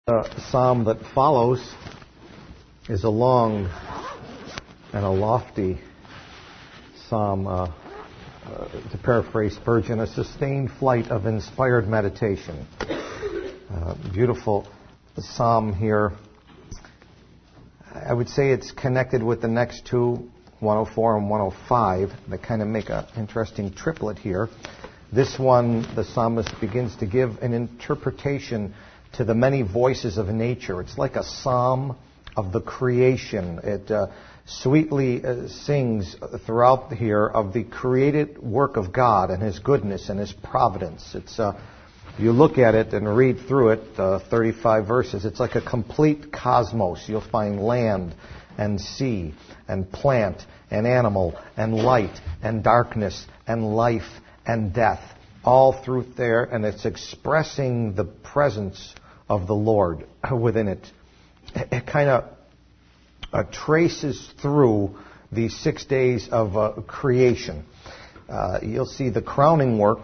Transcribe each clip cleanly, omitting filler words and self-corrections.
The psalm that follows is a long and a lofty psalm, to paraphrase Spurgeon, a sustained flight of inspired meditation. Beautiful psalm here. I would say it's connected with the next two, 104 and 105, that kind of make an interesting triplet here. This one, the psalmist begins to give an interpretation to the many voices of nature. It's like a psalm of the creation. It sweetly sings throughout here of the created work of God and His goodness and His providence. It's you look at it and read through it, 35 verses, it's like a complete cosmos. You'll find land and sea and plant and animal and light and darkness and life and death all through there, and it's expressing the presence of the Lord within it. It kind of traces through these 6 days of creation. You'll see the crowning work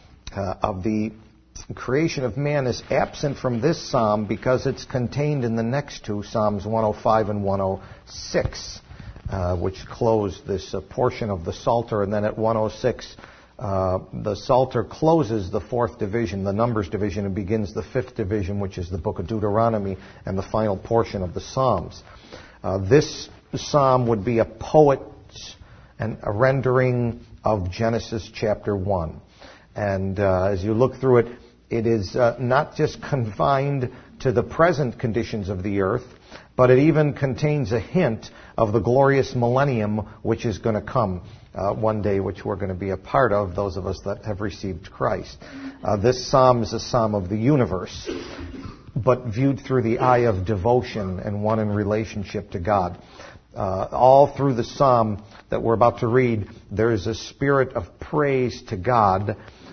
of the creation of man is absent from this psalm because it's contained in the next two, Psalms 105 and 106, which close this portion of the Psalter, and then at 106 the Psalter closes the fourth division, the Numbers division, and begins the fifth division, which is the book of Deuteronomy and the final portion of the Psalms. This psalm would be a poet and a rendering of Genesis chapter 1. And as you look through it, it is not just confined to the present conditions of the earth, but it even contains a hint of the glorious millennium which is going to come one day, which we're going to be a part of, those of us that have received Christ. This psalm is a psalm of the universe, but viewed through the eye of devotion and one in relationship to God. All through the psalm that we're about to read, there is a spirit of praise to God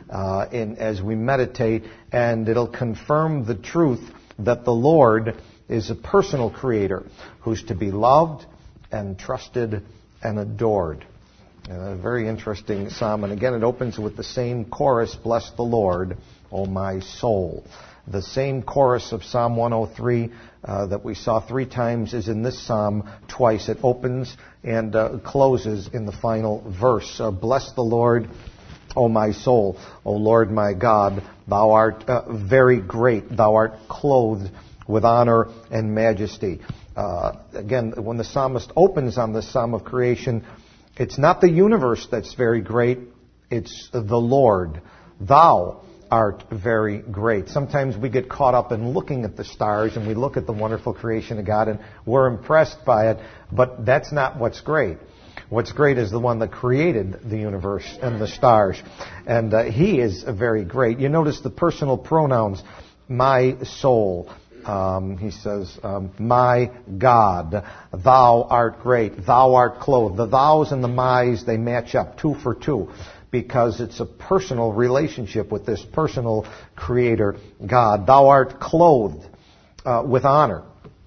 as we meditate, and it'll confirm the truth that the Lord is a personal creator who's to be loved and trusted and adored. A very interesting psalm. And again, it opens with the same chorus, "Bless the Lord, O my soul." The same chorus of Psalm 103 that we saw 3 times is in this psalm twice. It opens and closes in the final verse. "Bless the Lord, O my soul. O Lord my God, Thou art very great. Thou art clothed with honor and majesty." Again, when the psalmist opens on this psalm of creation, it's not the universe that's very great, it's the Lord. Thou art very great. Sometimes we get caught up in looking at the stars and we look at the wonderful creation of God and we're impressed by it, but that's not what's great. What's great is the one that created the universe and the stars. And He is very great. You notice the personal pronouns, my soul. He says, my God, Thou art great, Thou art clothed. The thous and the my's, they match up 2 for 2 because it's a personal relationship with this personal creator God. Thou art clothed with honor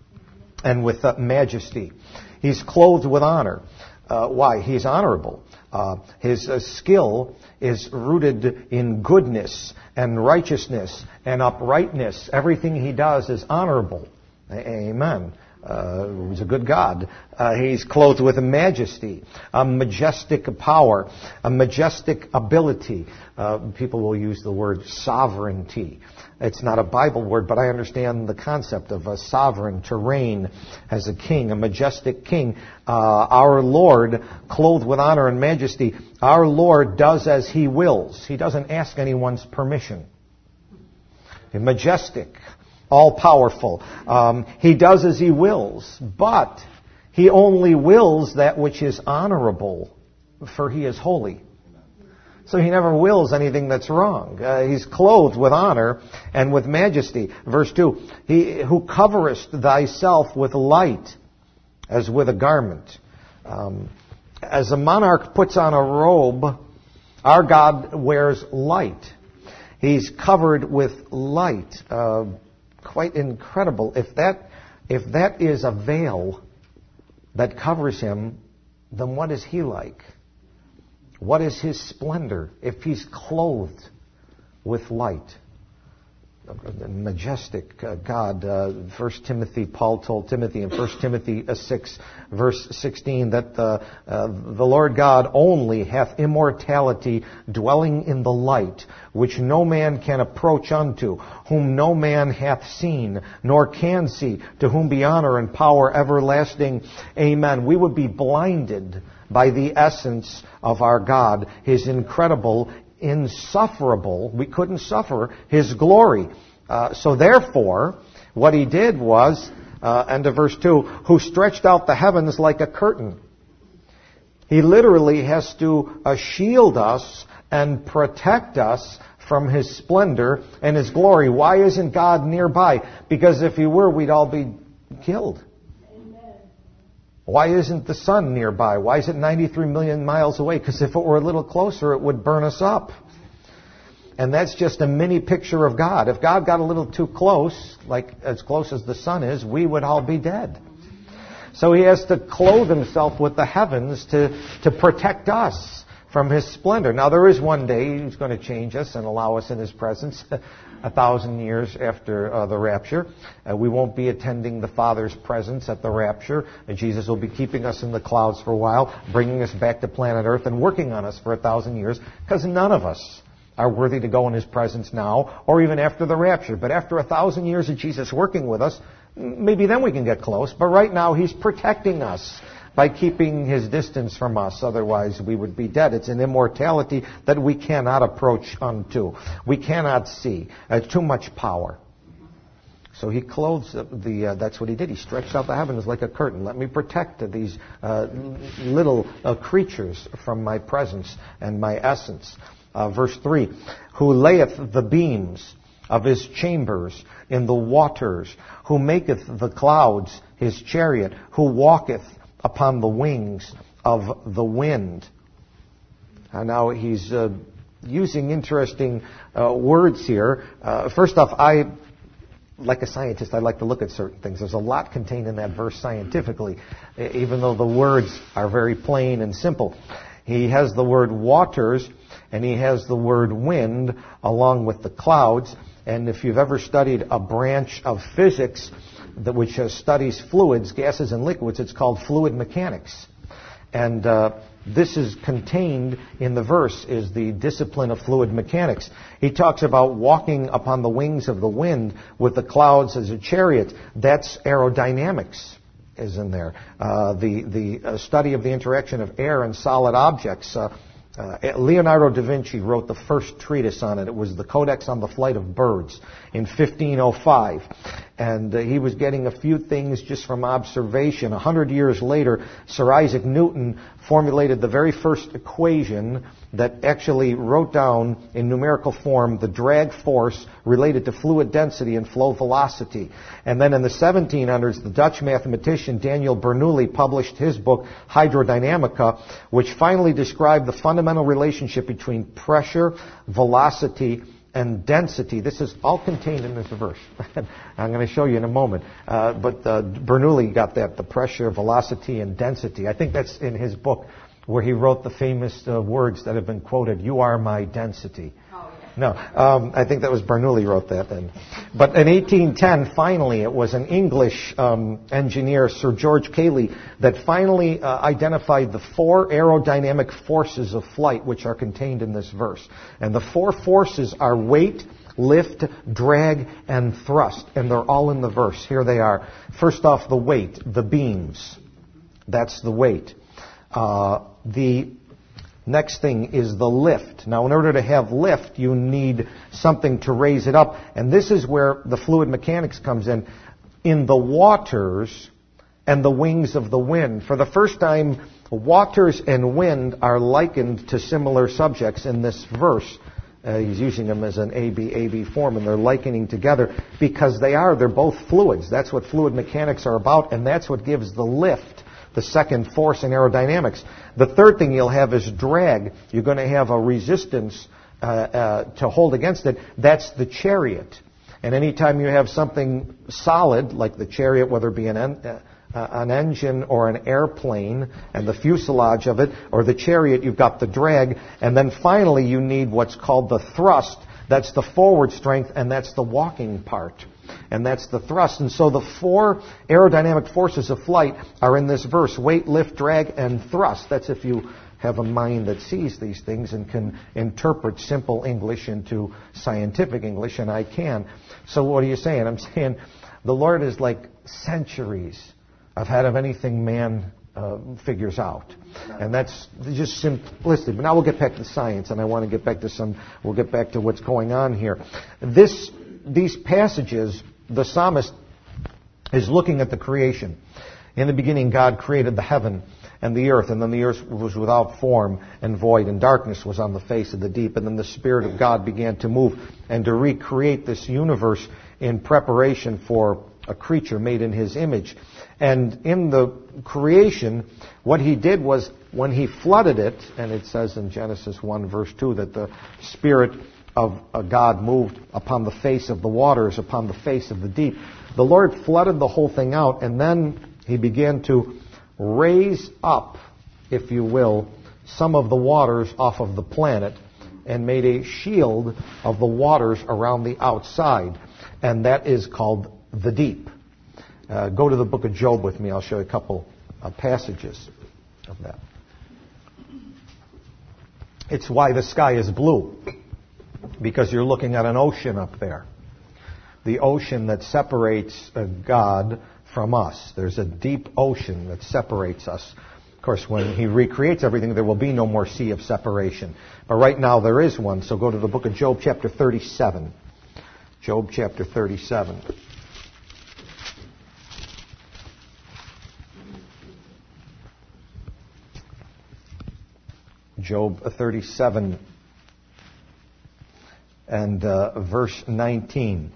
and with majesty. He's clothed with honor. Why? He's honorable. His skill is rooted in goodness and righteousness and uprightness. Everything He does is honorable. Amen. He's a good God. He's clothed with a majesty, a majestic power, a majestic ability. People will use the word sovereignty. It's not a Bible word, but I understand the concept of a sovereign, to reign as a king, a majestic king. Our Lord, clothed with honor and majesty, our Lord does as He wills. He doesn't ask anyone's permission. Majestic, all-powerful. He does as He wills, but He only wills that which is honorable, for He is holy. So He never wills anything that's wrong. He's clothed with honor and with majesty. Verse 2, He who coverest thyself with light as with a garment. As a monarch puts on a robe, our God wears light. He's covered with light. Quite incredible. If that is a veil that covers Him, then what is He like? What is His splendor if He's clothed with light? majestic God. 1 Timothy, Paul told Timothy in 1 Timothy 6, verse 16, that the Lord God only hath immortality, dwelling in the light, which no man can approach unto, whom no man hath seen, nor can see, to whom be honor and power everlasting. Amen. We would be blinded by the essence of our God, His incredible, insufferable, we couldn't suffer His glory. So therefore, what He did was, end of verse 2, who stretched out the heavens like a curtain. He literally has to shield us and protect us from His splendor and His glory. Why isn't God nearby? Because if He were, we'd all be killed. Why isn't the sun nearby? Why is it 93 million miles away? Because if it were a little closer, it would burn us up. And that's just a mini picture of God. If God got a little too close, like as close as the sun is, we would all be dead. So He has to clothe Himself with the heavens to protect us from His splendor. Now there is one day He's going to change us and allow us in His presence 1,000 years after the rapture. We won't be attending the Father's presence at the rapture. Jesus will be keeping us in the clouds for a while, bringing us back to planet Earth and working on us for 1,000 years, because none of us are worthy to go in His presence now or even after the rapture. But after 1,000 years of Jesus working with us, maybe then we can get close. But right now He's protecting us by keeping His distance from us. Otherwise, we would be dead. It's an immortality that we cannot approach unto. We cannot see. Too much power. So He clothes that's what He did. He stretched out the heavens like a curtain. Let me protect these little creatures from my presence and my essence. Verse 3, who layeth the beams of His chambers in the waters, who maketh the clouds His chariot, who walketh upon the wings of the wind. And now He's using interesting words here. First off, like a scientist, I like to look at certain things. There's a lot contained in that verse scientifically, even though the words are very plain and simple. He has the word waters, and He has the word wind along with the clouds. And if you've ever studied a branch of physics which studies fluids, gases, and liquids, it's called fluid mechanics. And this is contained in the verse, is the discipline of fluid mechanics. He talks about walking upon the wings of the wind with the clouds as a chariot. That's aerodynamics is in there. The study of the interaction of air and solid objects. Leonardo da Vinci wrote the first treatise on it. It was the Codex on the Flight of Birds in 1505. And he was getting a few things just from observation. 100 years later, Sir Isaac Newton formulated the very first equation that actually wrote down in numerical form the drag force related to fluid density and flow velocity. And then in the 1700s, the Dutch mathematician Daniel Bernoulli published his book, Hydrodynamica, which finally described the fundamental relationship between pressure, velocity, and density. This is all contained in this verse. I'm going to show you in a moment. But Bernoulli got that, the pressure, velocity, and density. I think that's in his book where he wrote the famous words that have been quoted, "You are my density." Oh, yeah. No, I think that was Bernoulli wrote that then. But in 1810, finally, it was an English engineer, Sir George Cayley, that finally identified the 4 aerodynamic forces of flight, which are contained in this verse. And the 4 forces are weight, lift, drag, and thrust. And they're all in the verse. Here they are. First off, the weight, the beams. That's the weight. The next thing is the lift. Now, in order to have lift, you need something to raise it up. And this is where the fluid mechanics comes in. In the waters and the wings of the wind. For the first time, waters and wind are likened to similar subjects in this verse. He's using them as an AB form, and they're likening together because they're both fluids. That's what fluid mechanics are about, and that's what gives the lift, the second force in aerodynamics. The third thing you'll have is drag. You're going to have a resistance to hold against it. That's the chariot. And anytime you have something solid, like the chariot, whether it be an engine or an airplane, and the fuselage of it, or the chariot, you've got the drag. And then finally you need what's called the thrust. That's the forward strength, and that's the walking part. And that's the thrust. And so the four aerodynamic forces of flight are in this verse: weight, lift, drag, and thrust. That's if you have a mind that sees these things and can interpret simple English into scientific English, and I can. So what are you saying? I'm saying the Lord is like centuries ahead of anything man figures out. And that's just simplistic. But now we'll get back to science, and I want to get back to we'll get back to what's going on here. These passages, the psalmist is looking at the creation. In the beginning, God created the heaven and the earth, and then the earth was without form and void, and darkness was on the face of the deep. And then the Spirit of God began to move and to recreate this universe in preparation for a creature made in His image. And in the creation, what He did was, when He flooded it, and it says in Genesis 1 verse 2 that the Spirit of God moved upon the face of the waters, upon the face of the deep. The Lord flooded the whole thing out, and then He began to raise up, if you will, some of the waters off of the planet and made a shield of the waters around the outside. And that is called the deep. Go to the book of Job with me. I'll show you a couple of passages of that. It's why the sky is blue, because you're looking at an ocean up there. The ocean that separates God from us. There's a deep ocean that separates us. Of course, when He recreates everything, there will be no more sea of separation. But right now there is one. So go to the book of Job chapter 37. Job chapter 37. Job 37 and verse 19.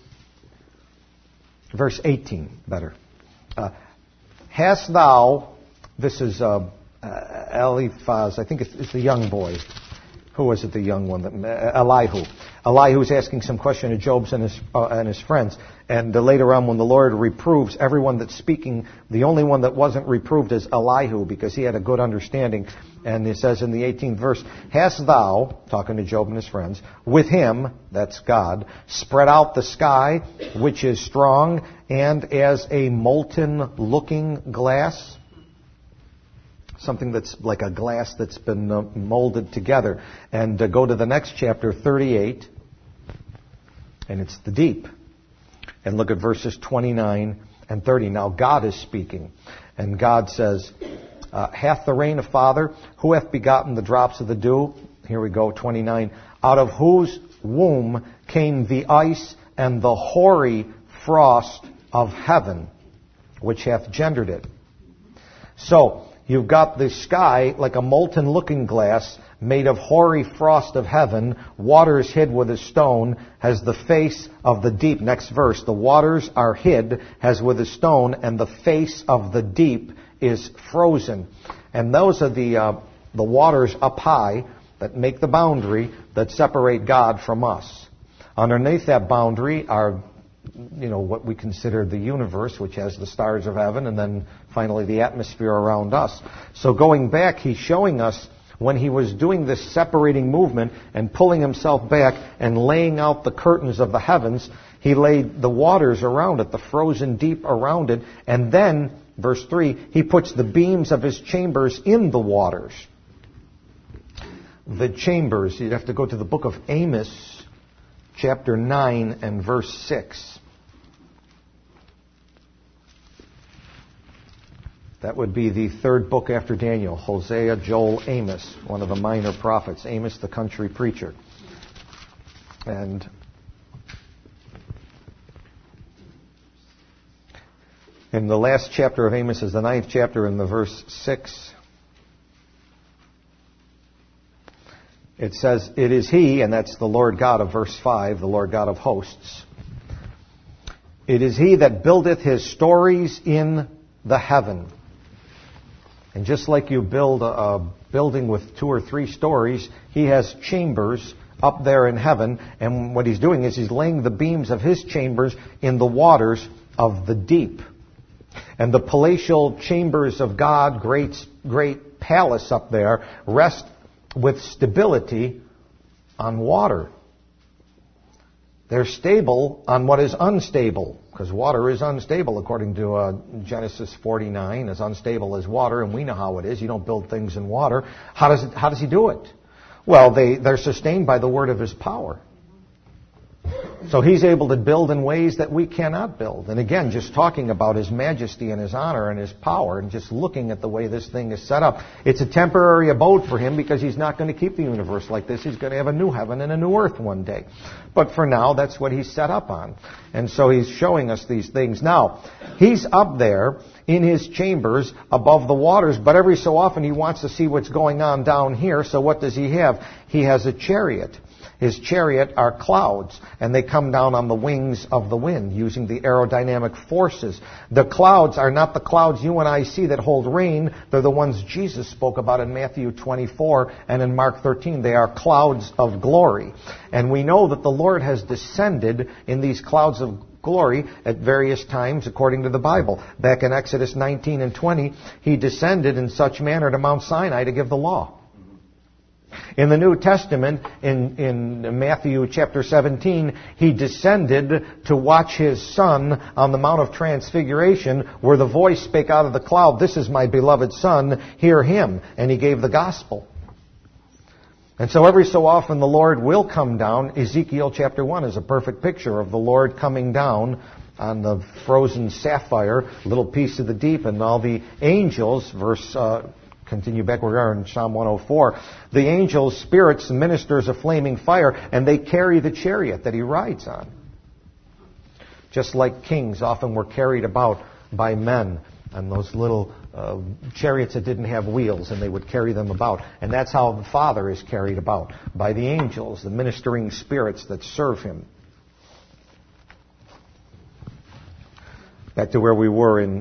Verse 18, better. Hast thou, this is Eliphaz, I think it's the young boy. Who was it, the young one? Elihu. Elihu's asking some question to Job and his friends. And later on, when the Lord reproves everyone that's speaking, the only one that wasn't reproved is Elihu, because he had a good understanding. And it says in the 18th verse, hast thou, talking to Job and his friends, with him, that's God, spread out the sky, which is strong, and as a molten looking glass? Something that's like a glass that's been molded together. And go to the next chapter, 38, and it's the deep. And look at verses 29 and 30. Now God is speaking. And God says, hath the rain a father? Who hath begotten the drops of the dew? Here we go, 29. Out of whose womb came the ice and the hoary frost of heaven, which hath gendered it. So, you've got the sky like a molten looking glass made of hoary frost of heaven, waters hid with a stone, has the face of the deep. Next verse, the waters are hid as with a stone, and the face of the deep is frozen. And those are the waters up high that make the boundary that separate God from us. Underneath that boundary are, what we consider the universe, which has the stars of heaven, and then finally the atmosphere around us. So going back, He's showing us when He was doing this separating movement and pulling Himself back and laying out the curtains of the heavens, He laid the waters around it, the frozen deep around it, and then, verse 3, He puts the beams of His chambers in the waters. The chambers, you'd have to go to the book of Amos, chapter 9 and verse 6. That would be the third book after Daniel. Hosea, Joel, Amos, one of the minor prophets. Amos, the country preacher. And in the last chapter of Amos is the 9th chapter, in the verse 6. It says, it is He, and that's the Lord God of verse 5, the Lord God of hosts. It is He that buildeth His stories in the heaven. And just like you build a building with 2 or 3 stories, He has chambers up there in heaven. And what He's doing is He's laying the beams of His chambers in the waters of the deep. And the palatial chambers of God, great palace up there, rest with stability on water. They're stable on what is unstable, because water is unstable according to Genesis 49, as unstable as water, and we know how it is. You don't build things in water. How does he do it? Well, they're sustained by the word of his power. So he's able to build in ways that we cannot build. And again, just talking about his majesty and his honor and his power and just looking at the way this thing is set up, it's a temporary abode for him because he's not going to keep the universe like this. He's going to have a new heaven and a new earth one day. But for now, that's what he's set up on. And so he's showing us these things. Now, he's up there in his chambers above the waters, but every so often he wants to see what's going on down here. So what does he have? He has a chariot. His chariot are clouds, and they come down on the wings of the wind using the aerodynamic forces. The clouds are not the clouds you and I see that hold rain. They're the ones Jesus spoke about in Matthew 24 and in Mark 13. They are clouds of glory. And we know that the Lord has descended in these clouds of glory at various times according to the Bible. Back in Exodus 19 and 20, he descended in such manner to Mount Sinai to give the law. In the New Testament, in Matthew chapter 17, he descended to watch his Son on the Mount of Transfiguration, where the voice spake out of the cloud, "This is my beloved Son, hear him." And he gave the gospel. And so every so often the Lord will come down. Ezekiel chapter 1 is a perfect picture of the Lord coming down on the frozen sapphire, little piece of the deep, and all the angels, continue back where we are in Psalm 104. The angels, spirits, ministers of flaming fire, and they carry the chariot that he rides on. Just like kings often were carried about by men on those little chariots that didn't have wheels, and they would carry them about. And that's how the Father is carried about, by the angels, the ministering spirits that serve him. Back to where we were in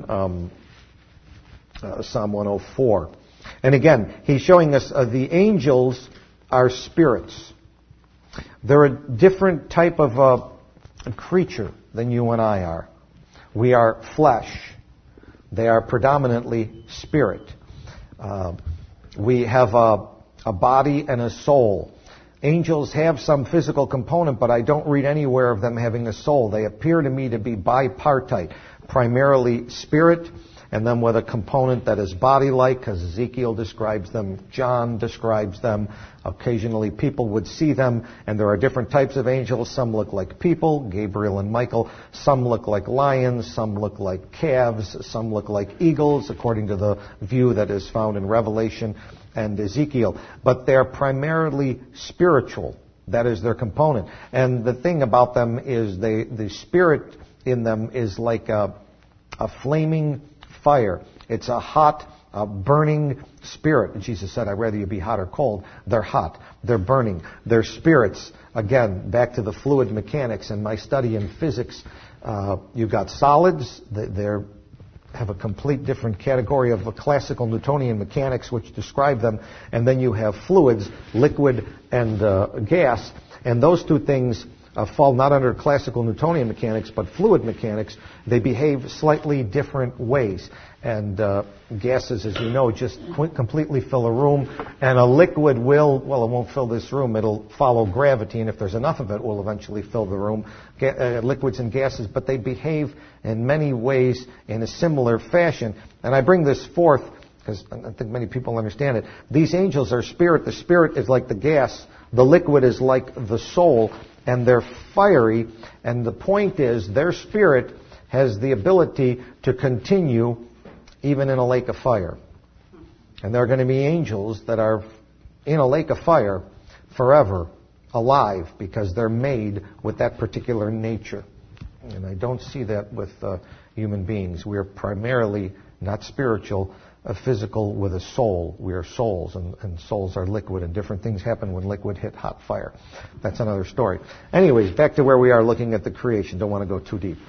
Psalm 104. And again, he's showing us the angels are spirits. They're a different type of a creature than you and I are. We are flesh. They are predominantly spirit. We have a body and a soul. Angels have some physical component, but I don't read anywhere of them having a soul. They appear to me to be bipartite, primarily spirit, and then with a component that is body-like, because Ezekiel describes them, John describes them. Occasionally people would see them, and there are different types of angels. Some look like people, Gabriel and Michael. Some look like lions. Some look like calves. Some look like eagles, according to the view that is found in Revelation and Ezekiel. But they're primarily spiritual. That is their component. And the thing about them is the spirit in them is like a flaming fire. It's a hot, burning spirit. And Jesus said, I'd rather you be hot or cold. They're hot. They're burning. They're spirits. Again, back to the fluid mechanics and my study in physics. You've got solids. They have a complete different category of classical Newtonian mechanics which describe them. And then you have fluids, liquid and gas. And those two things fall not under classical Newtonian mechanics, but fluid mechanics. They behave slightly different ways. And gases, as you know, just completely fill a room. And a liquid it won't fill this room. It'll follow gravity, and if there's enough of it, it will eventually fill the room. Liquids and gases, but they behave in many ways in a similar fashion. And I bring this forth because I think many people understand it. These angels are spirit. The spirit is like the gas. The liquid is like the soul. And they're fiery, and the point is their spirit has the ability to continue even in a lake of fire. And there are going to be angels that are in a lake of fire forever, alive, because they're made with that particular nature. And I don't see that with human beings. We are primarily not spiritual, physical with a soul. We are souls, and souls are liquid, and different things happen when liquid hit hot fire. That's another story. Anyways, back to where we are looking at the creation. Don't want to go too deep.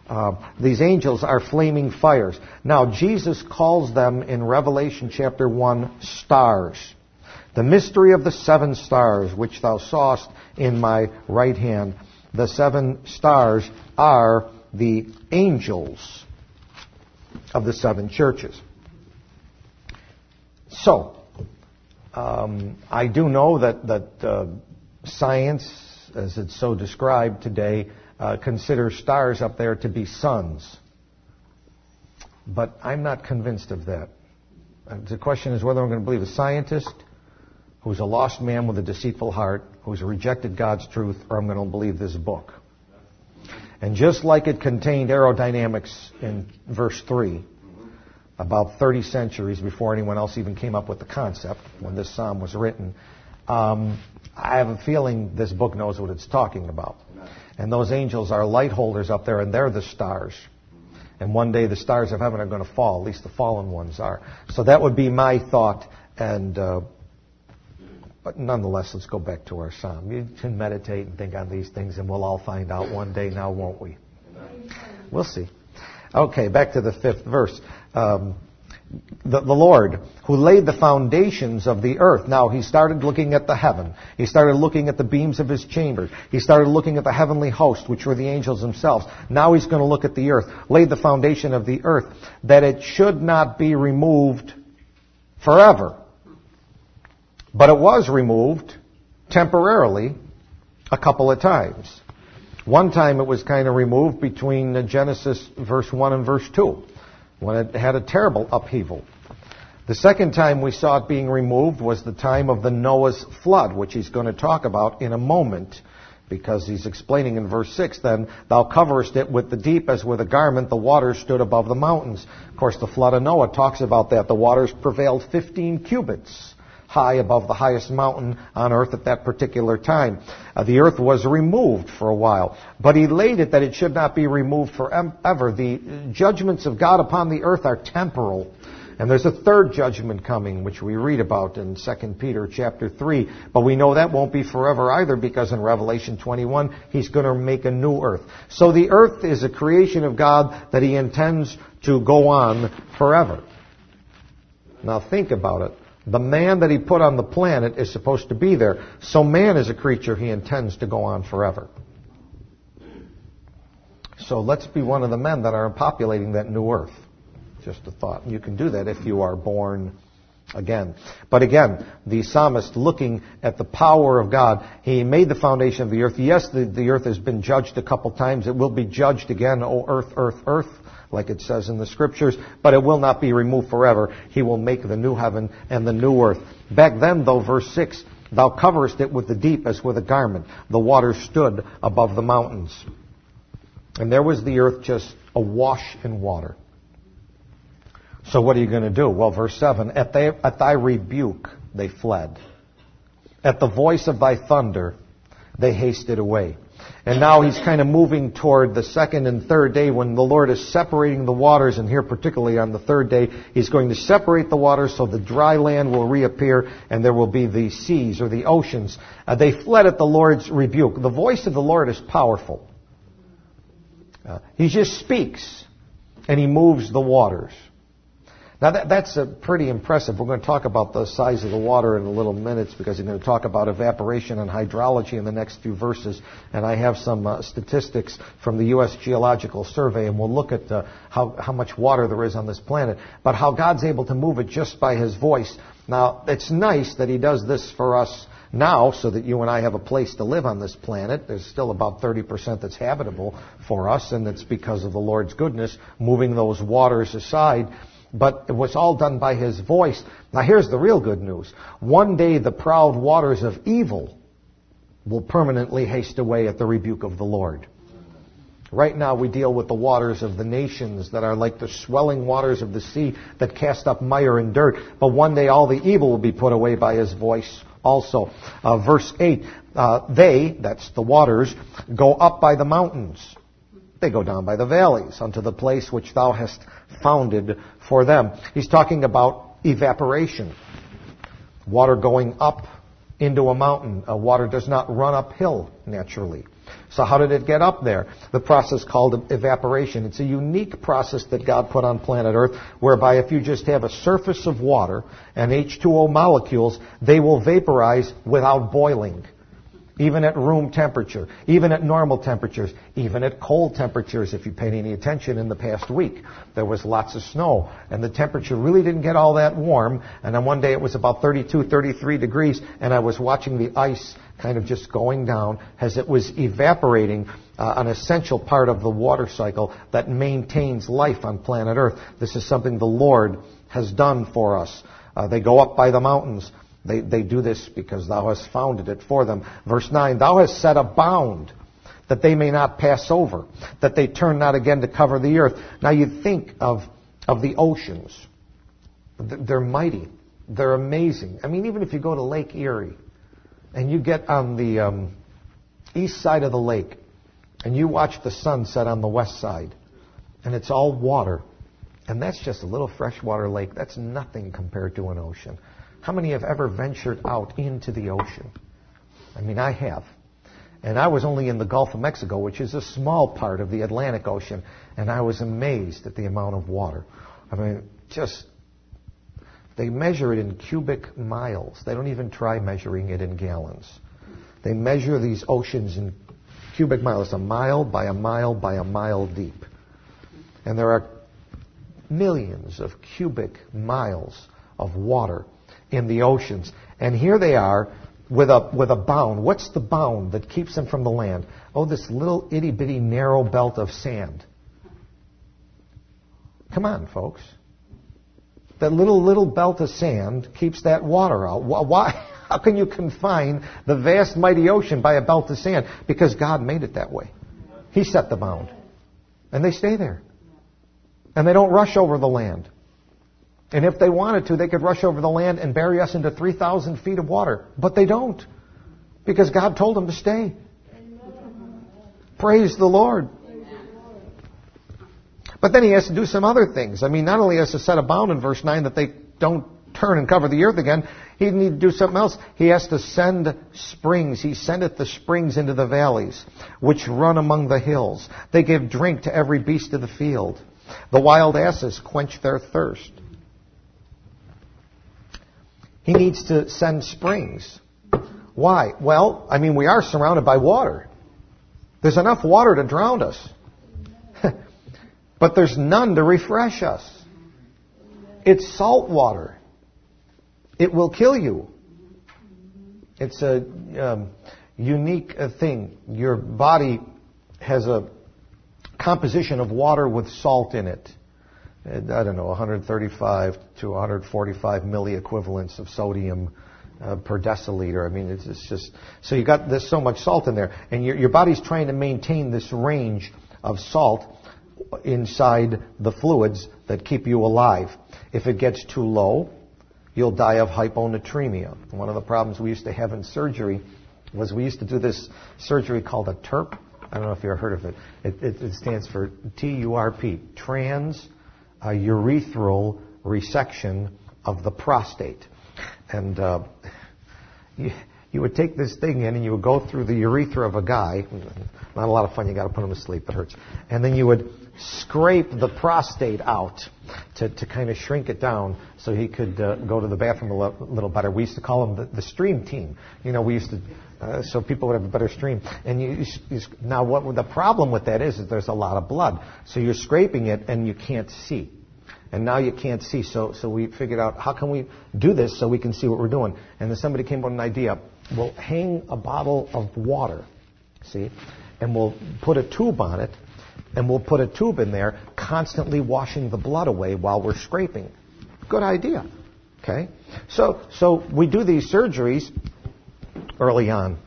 These angels are flaming fires. Now, Jesus calls them in Revelation chapter 1 stars. The mystery of the 7 stars, which thou sawest in my right hand. The 7 stars are the angels of the 7 churches. So, I do know that science as it's so described today, consider stars up there to be suns. But I'm not convinced of that. The question is whether I'm going to believe a scientist who's a lost man with a deceitful heart, who's rejected God's truth, or I'm going to believe this book. And just like it contained aerodynamics in verse 3, about 30 centuries before anyone else even came up with the concept, when this psalm was written, I have a feeling this book knows what it's talking about. And those angels are light holders up there, and they're the stars. And one day the stars of heaven are going to fall, at least the fallen ones are. So that would be my thought. And but nonetheless, let's go back to our psalm. You can meditate and think on these things, and we'll all find out one day now, won't we? We'll see. Okay, back to the 5th verse. The Lord, who laid the foundations of the earth. Now, he started looking at the heaven. He started looking at the beams of his chambers. He started looking at the heavenly host, which were the angels themselves. Now he's going to look at the earth. Laid the foundation of the earth, that it should not be removed forever. But it was removed temporarily a couple of times. One time it was kind of removed between Genesis verse 1 and verse 2, when it had a terrible upheaval. The second time we saw it being removed was the time of the Noah's flood, which he's going to talk about in a moment, because he's explaining in verse 6, then, thou coverest it with the deep as with a garment, the waters stood above the mountains. Of course, the flood of Noah talks about that. The waters prevailed 15 cubits high above the highest mountain on earth at that particular time. The earth was removed for a while, but he laid it that it should not be removed forever. The judgments of God upon the earth are temporal. And there's a third judgment coming, which we read about in 2 Peter chapter 3. But we know that won't be forever either, because in Revelation 21, he's going to make a new earth. So the earth is a creation of God that he intends to go on forever. Now think about it. The man that he put on the planet is supposed to be there. So man is a creature he intends to go on forever. So let's be one of the men that are populating that new earth. Just a thought. You can do that if you are born again. But again, the psalmist looking at the power of God, he made the foundation of the earth. Yes, the earth has been judged a couple times. It will be judged again, O earth, earth, earth, like it says in the scriptures, but it will not be removed forever. He will make the new heaven and the new earth. Back then, though, verse 6, thou coverest it with the deep as with a garment. The waters stood above the mountains. And there was the earth just awash in water. So what are you going to do? Well, verse 7, at thy rebuke they fled. At the voice of thy thunder they hasted away. And now he's kind of moving toward the second and third day when the Lord is separating the waters. And here particularly on the third day, he's going to separate the waters so the dry land will reappear and there will be the seas or the oceans. They fled at the Lord's rebuke. The voice of the Lord is powerful. He just speaks and he moves the waters. Now that's pretty impressive. We're going to talk about the size of the water in a little minutes because he's going to talk about evaporation and hydrology in the next few verses. And I have some statistics from the U.S. Geological Survey, and we'll look at how much water there is on this planet. But how God's able to move it just by his voice. Now, it's nice that he does this for us now so that you and I have a place to live on this planet. There's still about 30% that's habitable for us, and it's because of the Lord's goodness moving those waters aside. But it was all done by his voice. Now here's the real good news. One day the proud waters of evil will permanently haste away at the rebuke of the Lord. Right now we deal with the waters of the nations that are like the swelling waters of the sea that cast up mire and dirt. But one day all the evil will be put away by his voice also. Verse 8, they, that's the waters, go up by the mountains. They go down by the valleys unto the place which thou hast founded for them. He's talking about evaporation. Water going up into a mountain. Water does not run uphill naturally. So how did it get up there? The process called evaporation. It's a unique process that God put on planet Earth, whereby if you just have a surface of water and H2O molecules, they will vaporize without boiling. even at room temperature, even at normal temperatures, even at cold temperatures. If you paid any attention in the past week, there was lots of snow, and the temperature really didn't get all that warm. And then one day it was about 32, 33 degrees, and I was watching the ice kind of just going down as it was evaporating, an essential part of the water cycle that maintains life on planet Earth. This is something the Lord has done for us. They go up by the mountains. They do this because thou hast founded it for them. Verse 9, thou hast set a bound that they may not pass over, that they turn not again to cover the earth. Now you think of the oceans. They're mighty. They're amazing. I mean, even if you go to Lake Erie and you get on the east side of the lake and you watch the sun set on the west side, and it's all water, and that's just a little freshwater lake. That's nothing compared to an ocean. How many have ever ventured out into the ocean? I mean, I have. And I was only in the Gulf of Mexico, which is a small part of the Atlantic Ocean, and I was amazed at the amount of water. I mean, they measure it in cubic miles. They don't even try measuring it in gallons. They measure these oceans in cubic miles, a mile by a mile by a mile deep. And there are millions of cubic miles of water in the oceans. And here they are with a bound. What's the bound that keeps them from the land? Oh, this little itty-bitty narrow belt of sand. Come on, folks. That little belt of sand keeps that water out. Why? How can you confine the vast, mighty ocean by a belt of sand? Because God made it that way. He set the bound. And they stay there. And they don't rush over the land. And if they wanted to, they could rush over the land and bury us into 3,000 feet of water. But they don't. Because God told them to stay. Praise the Lord. But then he has to do some other things. I mean, not only has to set a bound in verse 9 that they don't turn and cover the earth again, he needs to do something else. He has to send springs. He sendeth the springs into the valleys, which run among the hills. They give drink to every beast of the field. The wild asses quench their thirst. He needs to send springs. Why? Well, I mean, we are surrounded by water. There's enough water to drown us. But there's none to refresh us. It's salt water. It will kill you. It's a unique thing. Your body has a composition of water with salt in it. I don't know, 135 to 145 milliequivalents of sodium per deciliter. I mean, it's just, so there's so much salt in there. And your body's trying to maintain this range of salt inside the fluids that keep you alive. If it gets too low, you'll die of hyponatremia. One of the problems we used to have in surgery was we used to do this surgery called a TURP. I don't know if you ever heard of it. It stands for TURP, transurethral resection of the prostate. And you would take this thing in and you would go through the urethra of a guy. Not a lot of fun. You got to put him to sleep. It hurts. And then you would scrape the prostate out to kind of shrink it down so he could go to the bathroom a little better. We used to call them the stream team. You know, we used to so people would have a better stream. And now what the problem with that is there's a lot of blood. So you're scraping it and you can't see. And now you can't see. So we figured out, how can we do this so we can see what we're doing? And then somebody came up with an idea. We'll hang a bottle of water, see, and we'll put a tube on it, and we'll put a tube in there, constantly washing the blood away while we're scraping. Good idea. Okay? So we do these surgeries early on.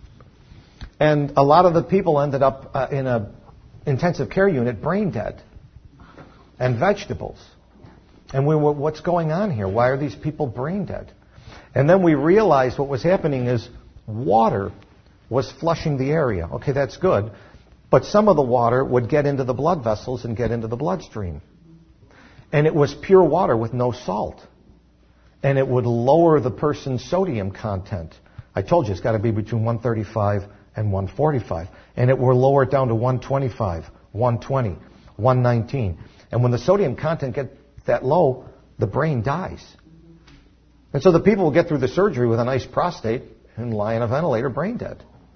And a lot of the people ended up in an intensive care unit brain dead. And vegetables. And we were, what's going on here? Why are these people brain dead? And then we realized what was happening is water was flushing the area. Okay, that's good. But some of the water would get into the blood vessels and get into the bloodstream. And it was pure water with no salt. And it would lower the person's sodium content. I told you it's got to be between 135 and 145. And it will lower it down to 125, 120, 119. And when the sodium content gets that low, the brain dies. And so the people will get through the surgery with a nice prostate and lie on a ventilator brain dead.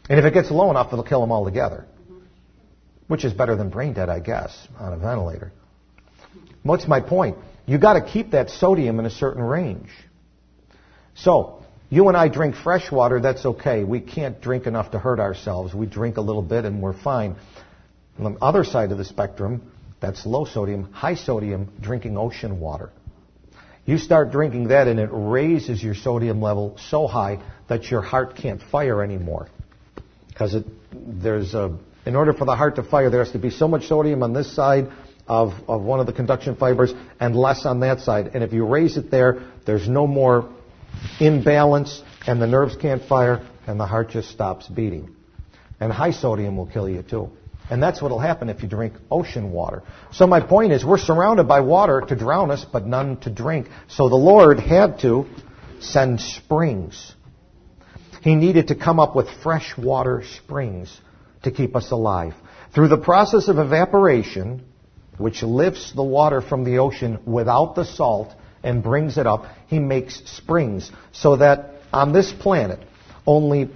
And if it gets low enough, it'll kill them all together. Which is better than brain dead, I guess, on a ventilator. What's my point? You got to keep that sodium in a certain range. So, you and I drink fresh water, that's okay. We can't drink enough to hurt ourselves. We drink a little bit and we're fine. On the other side of the spectrum, that's low sodium. High sodium, drinking ocean water. You start drinking that and it raises your sodium level so high that your heart can't fire anymore. Because in order for the heart to fire, there has to be so much sodium on this side of one of the conduction fibers and less on that side. And if you raise it there, there's no more imbalance and the nerves can't fire and the heart just stops beating. And high sodium will kill you too. And that's what will happen if you drink ocean water. So my point is, we're surrounded by water to drown us, but none to drink. So the Lord had to send springs. He needed to come up with fresh water springs to keep us alive. Through the process of evaporation, which lifts the water from the ocean without the salt and brings it up, He makes springs. So that on this planet, only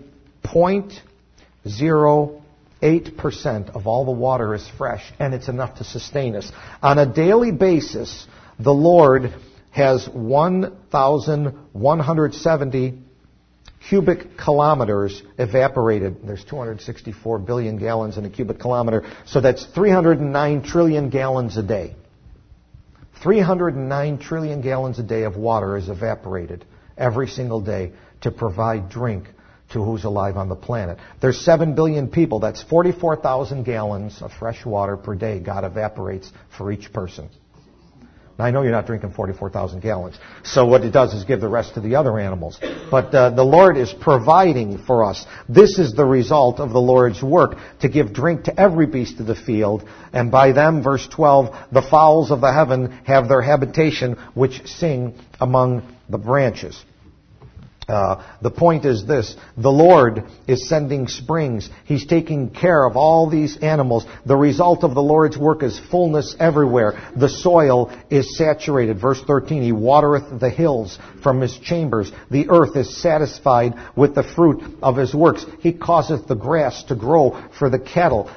0.08% of all the water is fresh, and it's enough to sustain us. On a daily basis, the Lord has 1,170 cubic kilometers evaporated. There's 264 billion gallons in a cubic kilometer, so that's 309 trillion gallons a day. 309 trillion gallons a day of water is evaporated every single day to provide drink to who's alive on the planet. There's 7 billion people. That's 44,000 gallons of fresh water per day God evaporates for each person. Now, I know you're not drinking 44,000 gallons. So what it does is give the rest to the other animals. But the Lord is providing for us. This is the result of the Lord's work, to give drink to every beast of the field. And by them, verse 12, the fowls of the heaven have their habitation, which sing among the branches. The point is this: the Lord is sending springs. He's taking care of all these animals. The result of the Lord's work is fullness everywhere. The soil is saturated. Verse 13, He watereth the hills from His chambers. The earth is satisfied with the fruit of His works. He causeth the grass to grow for the cattle.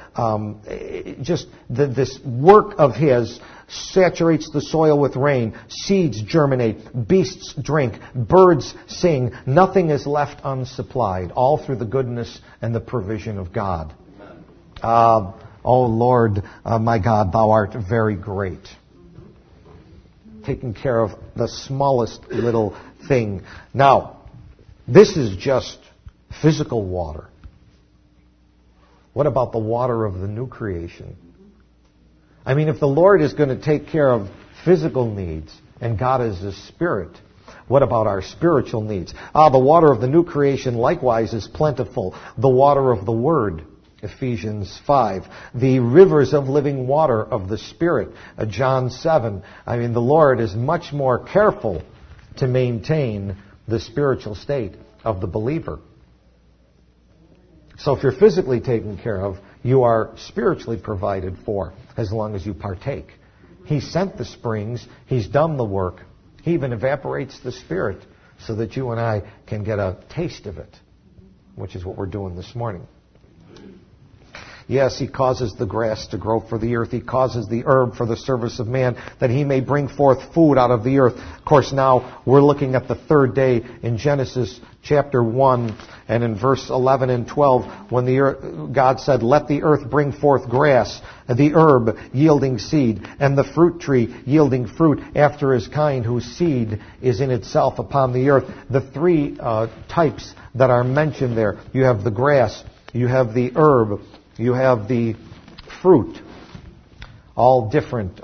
This work of His saturates the soil with rain. Seeds germinate. Beasts drink. Birds sing. Nothing is left unsupplied. All through the goodness and the provision of God. O Lord, my God, Thou art very great. Taking care of the smallest little thing. Now, this is just physical water. What about the water of the new creation? I mean, if the Lord is going to take care of physical needs, and God is a spirit, what about our spiritual needs? The water of the new creation likewise is plentiful. The water of the Word, Ephesians 5. The rivers of living water of the Spirit, John 7. I mean, the Lord is much more careful to maintain the spiritual state of the believer. So if you're physically taken care of, you are spiritually provided for, as long as you partake. He sent the springs. He's done the work. He even evaporates the Spirit so that you and I can get a taste of it, which is what we're doing this morning. Yes, He causes the grass to grow for the earth. He causes the herb for the service of man, that he may bring forth food out of the earth. Of course, now we're looking at the third day in Genesis chapter 1 and in verse 11 and 12, when God said, "Let the earth bring forth grass, the herb yielding seed, and the fruit tree yielding fruit after his kind, whose seed is in itself upon the earth." The three types that are mentioned there. You have the grass, you have the herb, you have the fruit. All different,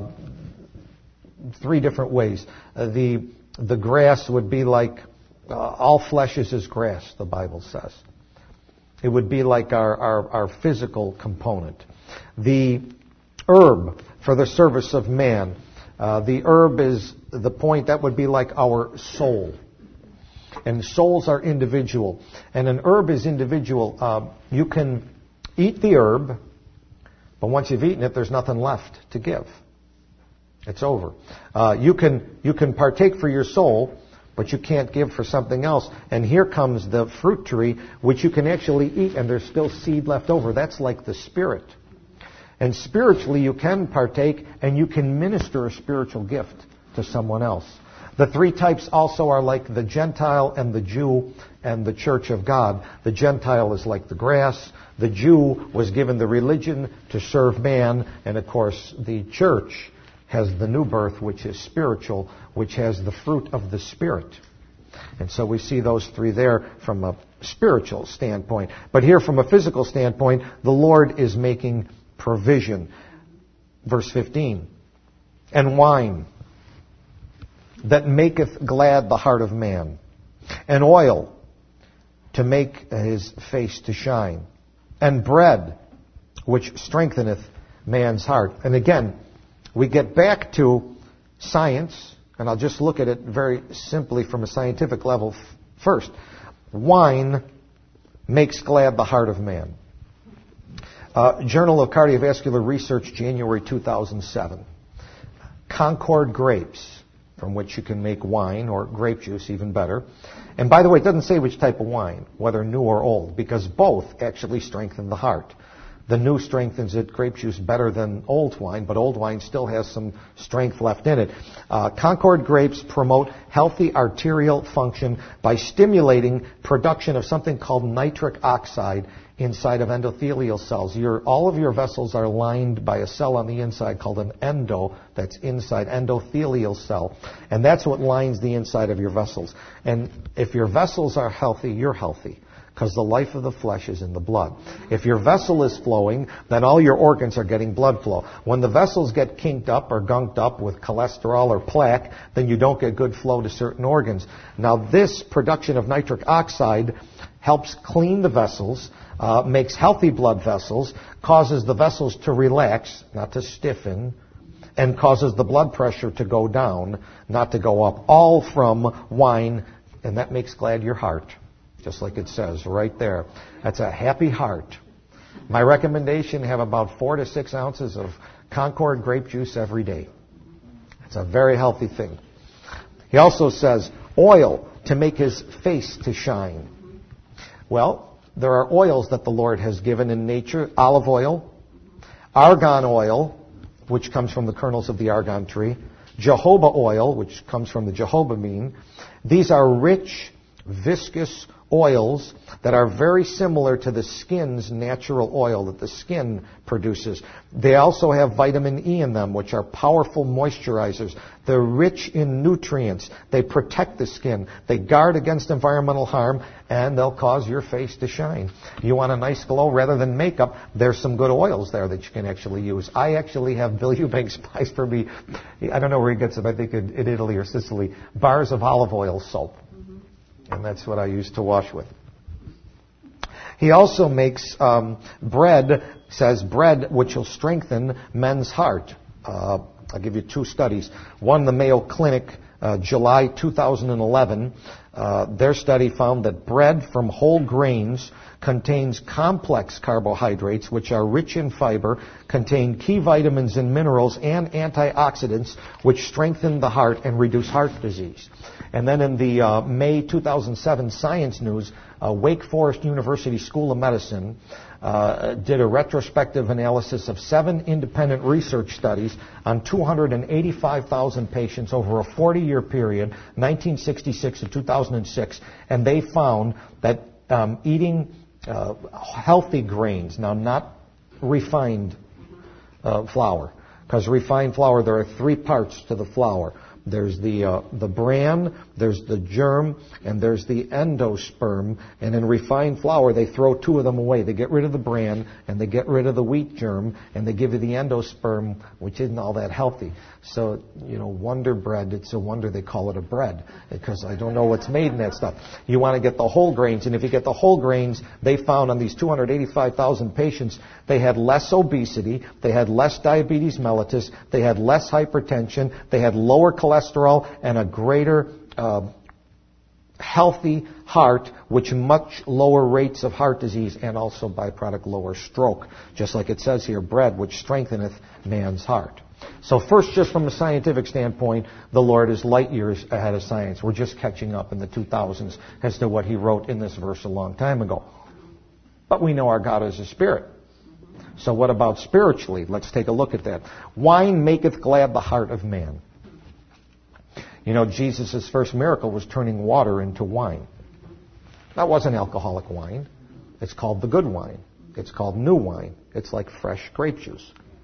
three different ways. The grass would be like, all flesh is as grass, the Bible says. It would be like our physical component. The herb for the service of man. The herb is the point that would be like our soul. And souls are individual. And an herb is individual. You can eat the herb, but once you've eaten it, there's nothing left to give. It's over. You can partake for your soul, but you can't give for something else. And here comes the fruit tree, which you can actually eat, and there's still seed left over. That's like the Spirit. And spiritually, you can partake, and you can minister a spiritual gift to someone else. The three types also are like the Gentile and the Jew and the church of God. The Gentile is like the grass. The Jew was given the religion to serve man. And of course, the church has the new birth, which is spiritual, which has the fruit of the Spirit. And so we see those three there from a spiritual standpoint. But here from a physical standpoint, the Lord is making provision. Verse 15. And wine that maketh glad the heart of man, and oil to make his face to shine, and bread which strengtheneth man's heart. And again, we get back to science, and I'll just look at it very simply from a scientific level first. Wine makes glad the heart of man. Journal of Cardiovascular Research, January 2007. Concord grapes, from which you can make wine, or grape juice, even better. And by the way, it doesn't say which type of wine, whether new or old, because both actually strengthen the heart. The new strengthens it, grape juice, better than old wine, but old wine still has some strength left in it. Concord grapes promote healthy arterial function by stimulating production of something called nitric oxide inside of endothelial cells. All of your vessels are lined by a cell on the inside called an endo, that's inside, endothelial cell. And that's what lines the inside of your vessels. And if your vessels are healthy, you're healthy, because the life of the flesh is in the blood. If your vessel is flowing, then all your organs are getting blood flow. When the vessels get kinked up or gunked up with cholesterol or plaque, then you don't get good flow to certain organs. Now this production of nitric oxide helps clean the vessels, makes healthy blood vessels, causes the vessels to relax, not to stiffen, and causes the blood pressure to go down, not to go up, all from wine, and that makes glad your heart, just like it says right there. That's a happy heart. My recommendation, have about 4 to 6 ounces of Concord grape juice every day. It's a very healthy thing. He also says oil to make his face to shine. Well, there are oils that the Lord has given in nature. Olive oil, argan oil, which comes from the kernels of the argan tree, jojoba oil, which comes from the jojoba bean. These are rich, viscous oils that are very similar to the skin's natural oil that the skin produces. They also have vitamin E in them, which are powerful moisturizers. They're rich in nutrients. They protect the skin. They guard against environmental harm, and they'll cause your face to shine. You want a nice glow rather than makeup, there's some good oils there that you can actually use. I actually have Bill Eubanks buys for me, I don't know where he gets it, I think in Italy or Sicily, bars of olive oil soap. And that's what I use to wash with. He also makes bread, says bread which will strengthen men's heart. I'll give you 2 studies. One, the Mayo Clinic, July 2011. Their study found that bread from whole grains contains complex carbohydrates, which are rich in fiber, contain key vitamins and minerals, and antioxidants, which strengthen the heart and reduce heart disease. And then in the May 2007 Science News, Wake Forest University School of Medicine did a retrospective analysis of 7 independent research studies on 285,000 patients over a 40-year period, 1966 to 2006, and they found that eating healthy grains, now not refined flour, because refined flour, there are 3 parts to the flour. There's the bran, there's the germ, and there's the endosperm. And in refined flour, they throw 2 of them away. They get rid of the bran, and they get rid of the wheat germ, and they give you the endosperm, which isn't all that healthy. So, Wonder Bread, it's a wonder they call it a bread, because I don't know what's made in that stuff. You want to get the whole grains, and if you get the whole grains, they found on these 285,000 patients, they had less obesity, they had less diabetes mellitus, they had less hypertension, they had lower cholesterol, and a greater healthy heart, which much lower rates of heart disease, and also byproduct lower stroke. Just like it says here, bread which strengtheneth man's heart. So first, just from a scientific standpoint, the Lord is light years ahead of science. We're just catching up in the 2000s as to what he wrote in this verse a long time ago. But we know our God is a spirit. So what about spiritually? Let's take a look at that. Wine maketh glad the heart of man. You know, Jesus' first miracle was turning water into wine. That wasn't alcoholic wine. It's called the good wine. It's called new wine. It's like fresh grape juice.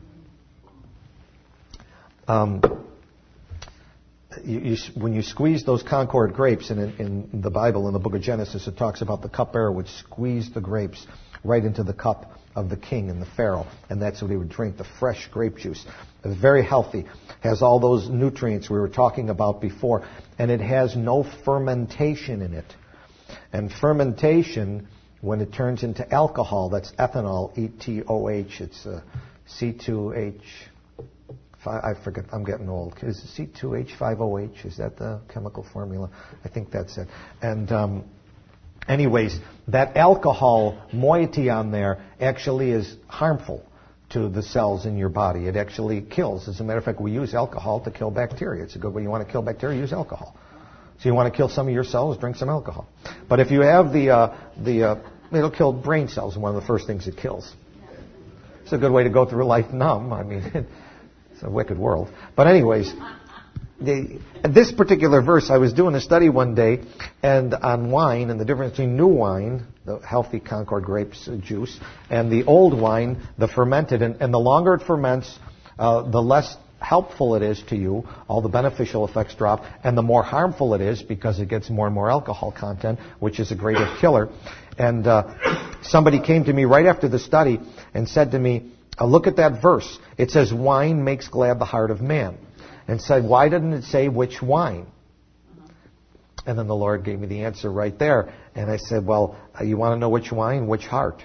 When you squeeze those Concord grapes, and in the Bible, in the book of Genesis, it talks about the cupbearer would squeeze the grapes right into the cup of the king and the pharaoh, and that's what he would drink, the fresh grape juice. It's very healthy, has all those nutrients we were talking about before, and it has no fermentation in it. And fermentation, when it turns into alcohol, that's ethanol, ETOH, it's C2H. I forget, I'm getting old. Is it C2H5OH? Is that the chemical formula? I think that's it. And anyways, that alcohol moiety on there actually is harmful to the cells in your body. It actually kills. As a matter of fact, we use alcohol to kill bacteria. It's a good way. You want to kill bacteria, use alcohol. So you want to kill some of your cells, drink some alcohol. But if you have it'll kill brain cells, one of the first things it kills. It's a good way to go through life numb. I mean, it's a wicked world. But anyways, this particular verse, I was doing a study one day and on wine and the difference between new wine, the healthy Concord grapes juice, and the old wine, the fermented. And the longer it ferments, the less helpful it is to you. All the beneficial effects drop. And the more harmful it is because it gets more and more alcohol content, which is a greater killer. And somebody came to me right after the study and said to me, look at that verse. It says, wine makes glad the heart of man. And said, why didn't it say which wine? And then the Lord gave me the answer right there. And I said, well, you want to know which wine? Which heart?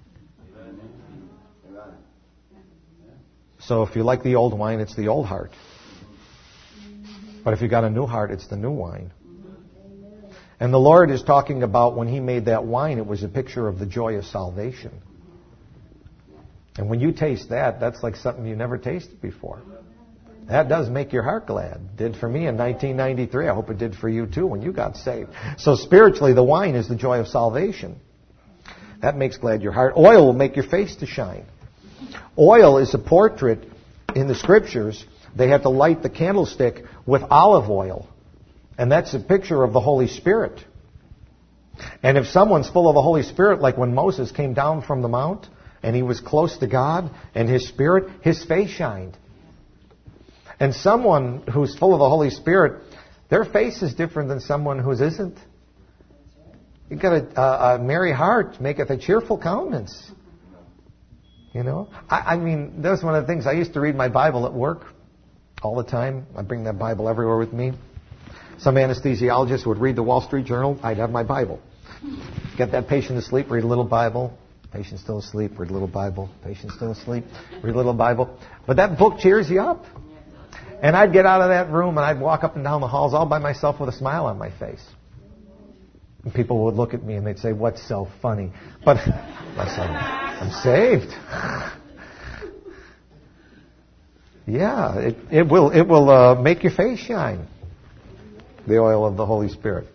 So if you like the old wine, it's the old heart. But if you got a new heart, it's the new wine. And the Lord is talking about when he made that wine, it was a picture of the joy of salvation. And when you taste that, that's like something you never tasted before. That does make your heart glad. Did for me in 1993. I hope it did for you too when you got saved. So spiritually, the wine is the joy of salvation. That makes glad your heart. Oil will make your face to shine. Oil is a portrait in the scriptures. They have to light the candlestick with olive oil. And that's a picture of the Holy Spirit. And if someone's full of the Holy Spirit, like when Moses came down from the mount and he was close to God and his Spirit, his face shined. And someone who's full of the Holy Spirit, their face is different than someone who isn't. You've got a merry heart, maketh a cheerful countenance. You know? I mean, that's one of the things. I used to read my Bible at work all the time. I bring that Bible everywhere with me. Some anesthesiologist would read the Wall Street Journal. I'd have my Bible. Get that patient asleep, read a little Bible. Patient still asleep, read a little Bible. Patient still asleep, read a little Bible. But that book cheers you up. And I'd get out of that room and I'd walk up and down the halls all by myself with a smile on my face. And people would look at me and they'd say, what's so funny? But I'm saved. Yeah, it will make your face shine. The oil of the Holy Spirit.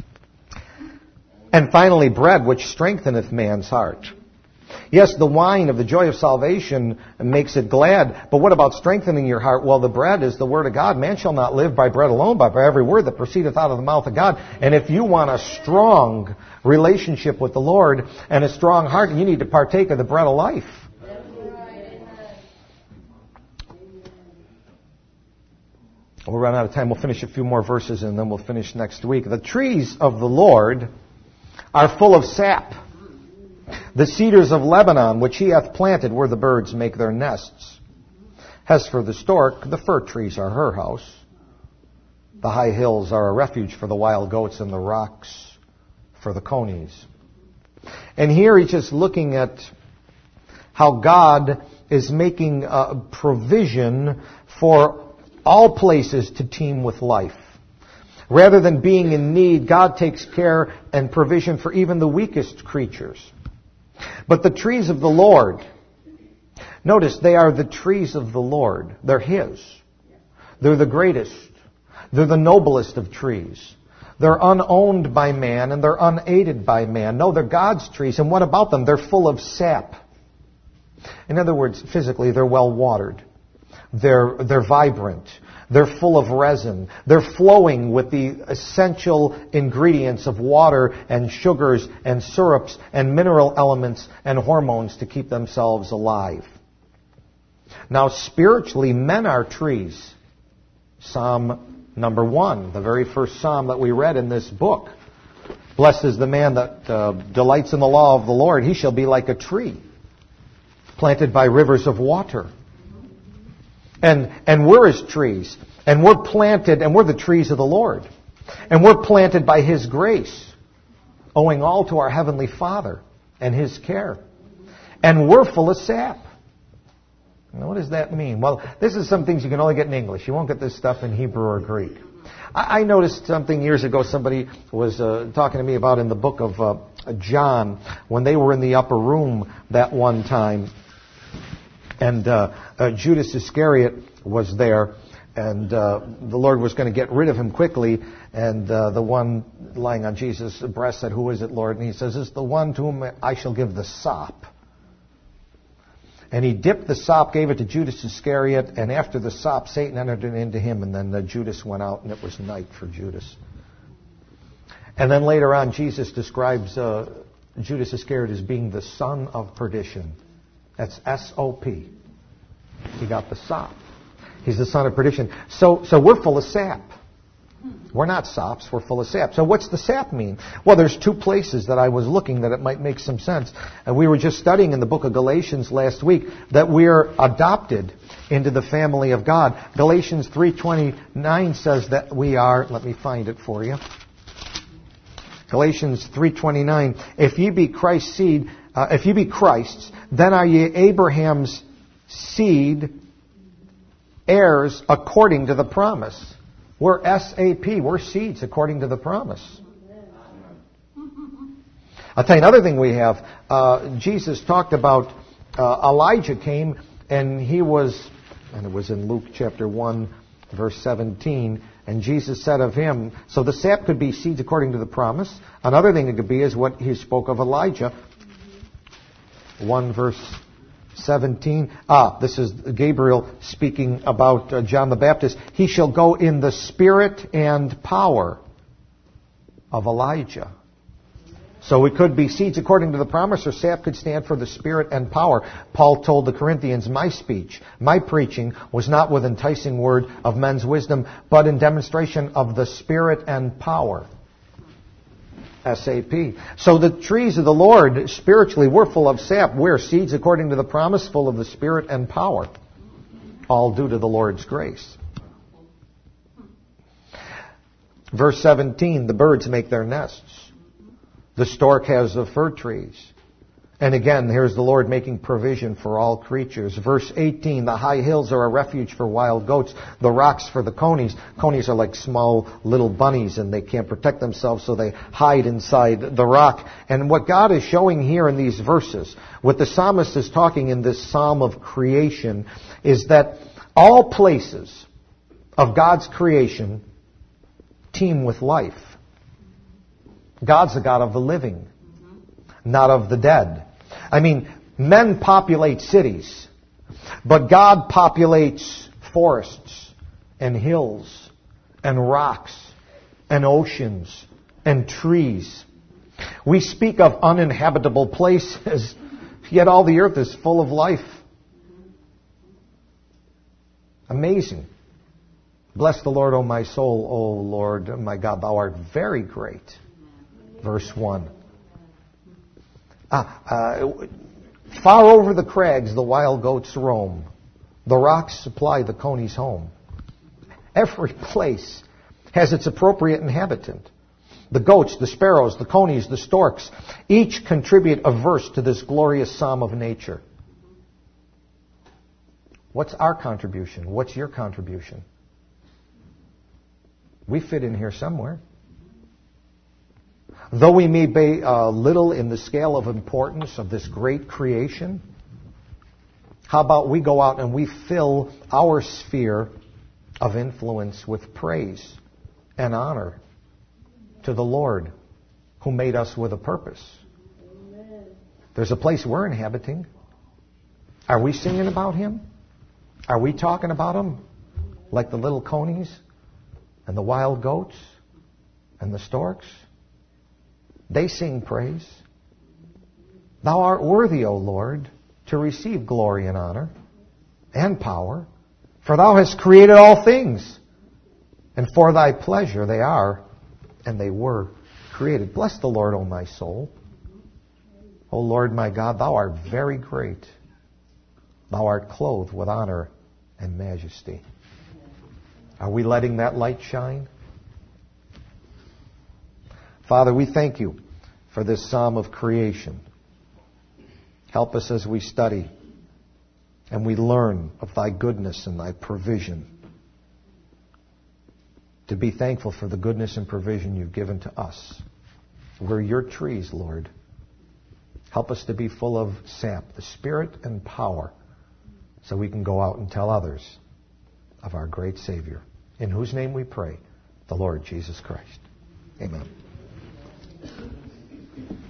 And finally, bread, which strengtheneth man's heart. Yes, the wine of the joy of salvation makes it glad. But what about strengthening your heart? Well, the bread is the Word of God. Man shall not live by bread alone, but by every word that proceedeth out of the mouth of God. And if you want a strong relationship with the Lord and a strong heart, you need to partake of the bread of life. We'll run out of time. We'll finish a few more verses and then we'll finish next week. The trees of the Lord are full of sap. The cedars of Lebanon, which he hath planted, where the birds make their nests. As for the stork, the fir trees are her house. The high hills are a refuge for the wild goats, and the rocks for the conies. And here he's just looking at how God is making provision for all places to teem with life. Rather than being in need, God takes care and provision for even the weakest creatures. But the trees of the Lord, Notice, they are the trees of the Lord. They're His. They're the greatest. They're the noblest of trees. They're unowned by man and they're unaided by man. No, they're God's trees. And what about them? They're full of sap. In other words, physically, they're well watered. They're vibrant. They're full of resin. They're flowing with the essential ingredients of water and sugars and syrups and mineral elements and hormones to keep themselves alive. Now, spiritually, men are trees. Psalm number 1, the very first psalm that we read in this book. Blessed is the man that delights in the law of the Lord. He shall be like a tree planted by rivers of water. And we're His trees. And we're planted, and we're the trees of the Lord. And we're planted by His grace, owing all to our Heavenly Father and His care. And we're full of sap. Now, what does that mean? Well, this is some things you can only get in English. You won't get this stuff in Hebrew or Greek. I noticed something years ago somebody was talking to me about in the book of John, when they were in the upper room that one time. And Judas Iscariot was there, and the Lord was going to get rid of him quickly. And the one lying on Jesus' breast said, "Who is it, Lord?" And he says, "It's the one to whom I shall give the sop." And he dipped the sop, gave it to Judas Iscariot, and after the sop, Satan entered into him, and then Judas went out, and it was night for Judas. And then later on, Jesus describes Judas Iscariot as being the son of perdition. That's S-O-P. He got the sop. He's the son of perdition. So we're full of sap. We're not sops, we're full of sap. So what's the sap mean? Well, there's two places that I was looking that it might make some sense. And we were just studying in the book of Galatians last week that we're adopted into the family of God. Galatians 3:29 says that we are, let me find it for you. Galatians 3:29, if ye be Christ's seed, if ye be Christ's, then are ye Abraham's seed, heirs according to the promise. We're S-A-P. We're seeds according to the promise. I'll tell you another thing we have. Jesus talked about Elijah came, and he was, and it was in Luke chapter 1, verse 17, and Jesus said of him, so the sap could be seeds according to the promise. Another thing it could be is what he spoke of Elijah. 1 verse 17. This is Gabriel speaking about John the Baptist. He shall go in the spirit and power of Elijah. So it could be seeds according to the promise, or sap could stand for the spirit and power. Paul told the Corinthians, my speech, my preaching was not with enticing word of men's wisdom, but in demonstration of the spirit and power. S-A-P. So the trees of the Lord, spiritually, we're full of sap. We're seeds according to the promise, full of the Spirit and power. All due to the Lord's grace. Verse 17, the birds make their nests. The stork has the fir trees. And again, here's the Lord making provision for all creatures. Verse 18, the high hills are a refuge for wild goats, the rocks for the conies. Conies are like small little bunnies, and they can't protect themselves, so they hide inside the rock. And what God is showing here in these verses, what the psalmist is talking in this psalm of creation, is that all places of God's creation teem with life. God's the God of the living, not of the dead. I mean, men populate cities, but God populates forests and hills and rocks and oceans and trees. We speak of uninhabitable places, yet all the earth is full of life. Amazing. Bless the Lord, O my soul, O Lord, my God, thou art very great. Verse 1. Far over the crags the wild goats roam. The rocks supply the conies home. Every place has its appropriate inhabitant. The goats, the sparrows, the conies, the storks, each contribute a verse to this glorious psalm of nature. What's our contribution? What's your contribution? We fit in here somewhere. Though we may be little in the scale of importance of this great creation, How about we go out and we fill our sphere of influence with praise and honor to the Lord who made us with a purpose? Amen. There's a place we're inhabiting. Are we singing about Him? Are we talking about Him like the little conies and the wild goats and the storks? They sing praise. Thou art worthy, O Lord, to receive glory and honor and power, for Thou hast created all things, and for Thy pleasure they are, and they were created. Bless the Lord, O my soul. O Lord my God, Thou art very great. Thou art clothed with honor and majesty. Are we letting that light shine? Father, we thank You for this psalm of creation. Help us as we study and we learn of Thy goodness and Thy provision, to be thankful for the goodness and provision You've given to us. We're Your trees, Lord. Help us to be full of sap, the Spirit and power, so we can go out and tell others of our great Savior, in whose name we pray, the Lord Jesus Christ. Amen.